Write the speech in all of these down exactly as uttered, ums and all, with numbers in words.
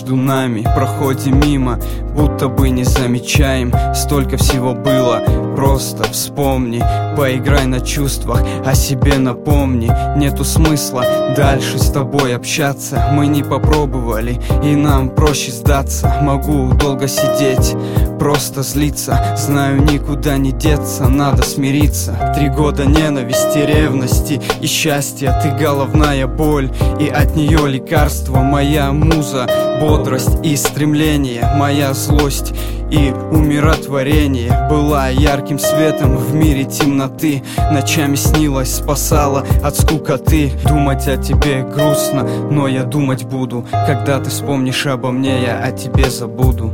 между нами. Проходим мимо, будто бы не замечаем. Столько всего было, просто вспомни. Поиграй на чувствах, о себе напомни. Нету смысла дальше с тобой общаться. Мы не попробовали, и нам проще сдаться. Могу долго сидеть, просто злиться. Знаю, никуда не деться, надо смириться. Три года ненависти, ревности и счастья. Ты головная боль, и от нее лекарство. Моя муза, бодрость и стремление. Моя злость и умиротворение. Была ярким светом в мире темноты. Ночами снилась, спасала от скукоты. Думать о тебе грустно, но я думать буду. Когда ты вспомнишь обо мне, я о тебе забуду.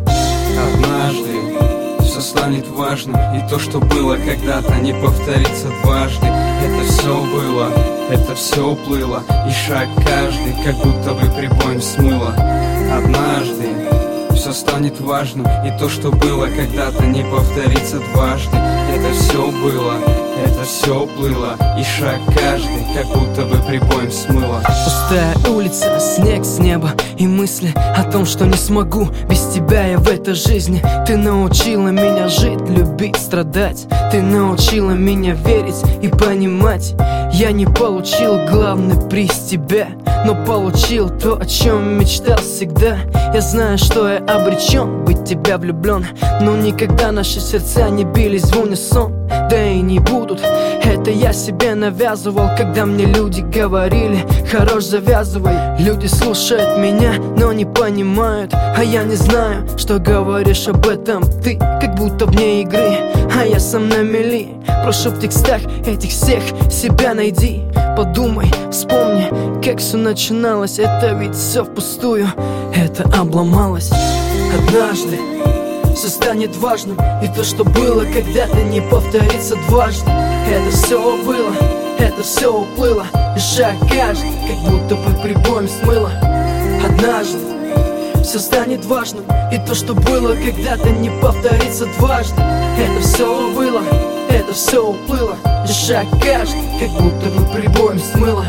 Однажды все станет важным, и то, что было когда-то, не повторится дважды. Это все было, это все уплыло, и шаг каждый, как будто бы прибоем смыло. Однажды все станет важным, и то, что было когда-то, не повторится дважды. Это все было, это все уплыло, и шаг каждый, как будто бы прибоем смыло. Пустая улица, снег с неба и мысли о том, что не смогу без тебя я в этой жизни. Ты научила меня жить, любить, страдать. Ты научила меня верить и понимать. Я не получил главный приз тебя, но получил то, о чем мечтал всегда. Я знаю, что я обречен быть в тебя влюблен, но никогда наши сердца не бились в унисон. Да и не будут, это я себе навязывал, когда мне люди говорили: хорош, завязывай. Люди слушают меня, но не понимают, а я не знаю, что говоришь об этом ты, как будто вне игры, а я сам на мели. Прошу в текстах этих всех себя найди. Подумай, вспомни, как все начиналось. Это ведь все впустую, это обломалось. Однажды все станет важным, и то, что было когда-то, не повторится дважды. Это все было, это все уплыло, и шаг каждый, как будто бы прибоем смыло. Однажды все станет важным, и то, что было когда-то, не повторится дважды. Это все было, это все уплыло, и шаг каждый, как будто бы прибоем смыло.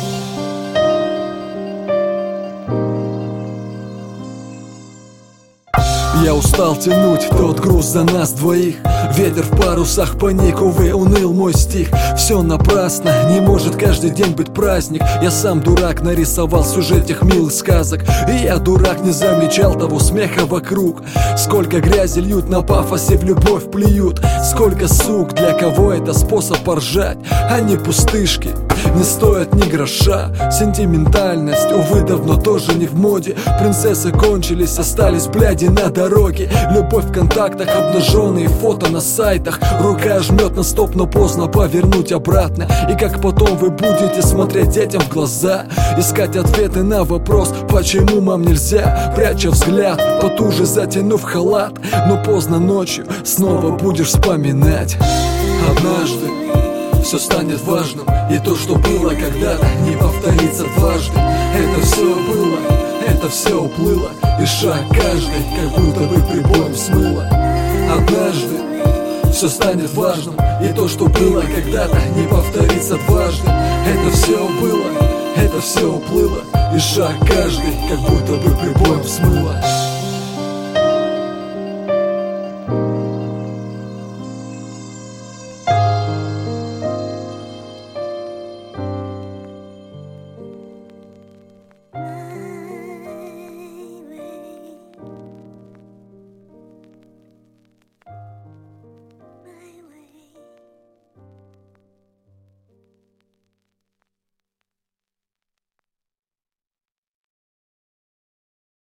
Я устал тянуть тот груз за нас двоих. Ветер в парусах паник, увы, уныл мой стих. Все напрасно, не может каждый день быть праздник. Я сам дурак, нарисовал сюжет тех милых сказок. И я дурак, не замечал того смеха вокруг. Сколько грязи льют на пафосе, в любовь плюют. Сколько сук, для кого это способ поржать. Они пустышки, не стоят ни гроша. Сентиментальность, увы, давно тоже не в моде. Принцессы кончились, остались бляди на дороге. Любовь в контактах, обнаженные фото на сайтах. Рука жмет на стоп, но поздно повернуть обратно. И как потом вы будете смотреть детям в глаза, искать ответы на вопрос, почему мам нельзя, пряча взгляд, потуже затянув халат. Но поздно ночью снова будешь вспоминать. Однажды все станет важным, и то, что было когда-то, не повторится дважды. Это все было, это все уплыло, и шаг каждый, как будто бы прибоем смыло. Однажды все станет важным, и то, что было когда-то, не повторится дважды. Это все было, это все уплыло, и шаг каждый, как будто бы прибоем смыло.